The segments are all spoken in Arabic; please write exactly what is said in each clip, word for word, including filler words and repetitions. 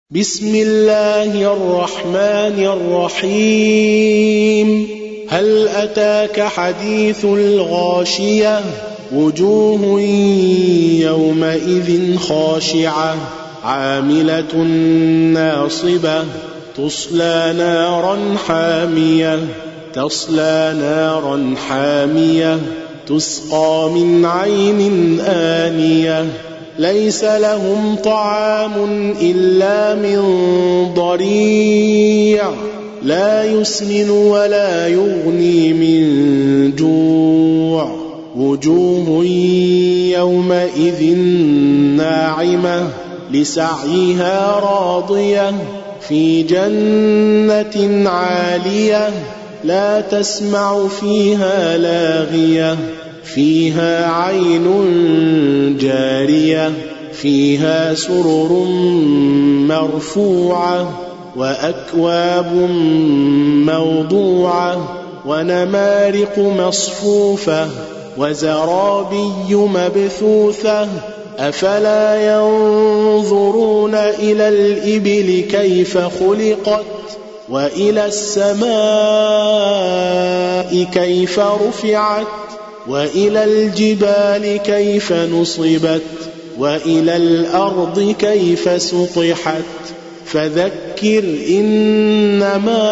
بسم الله الرحمن الرحيم. هل أتاك حديث الغاشية؟ وجوه يومئذ خاشعة عاملة ناصبة تصلى نارا حامية تصلى نارا حامية تسقى من عين آنية ليس لهم طعام إلا من ضريع لا يسمن ولا يغني من جوع وجوه يومئذ ناعمة لسعيها راضية في جنة عالية لا تسمع فيها لاغية فيها عين جارية فيها سرر مرفوعة وأكواب موضوعة ونمارق مصفوفة وزرابي مبثوثة أفلا ينظرون إلى الإبل كيف خلقت وإلى السماء كيف رفعت وإلى الجبال كيف نصبت وإلى الأرض كيف سطحت فذكر إنما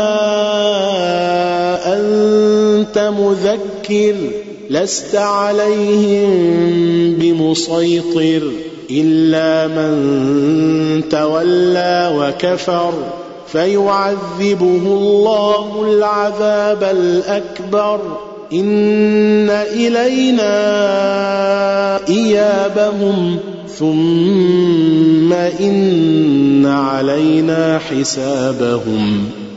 أنت مذكر لست عليهم بمسيطر إلا من تولى وكفر فيعذبه الله العذاب الأكبر إن إلينا إيابهم ثم إن علينا حسابهم.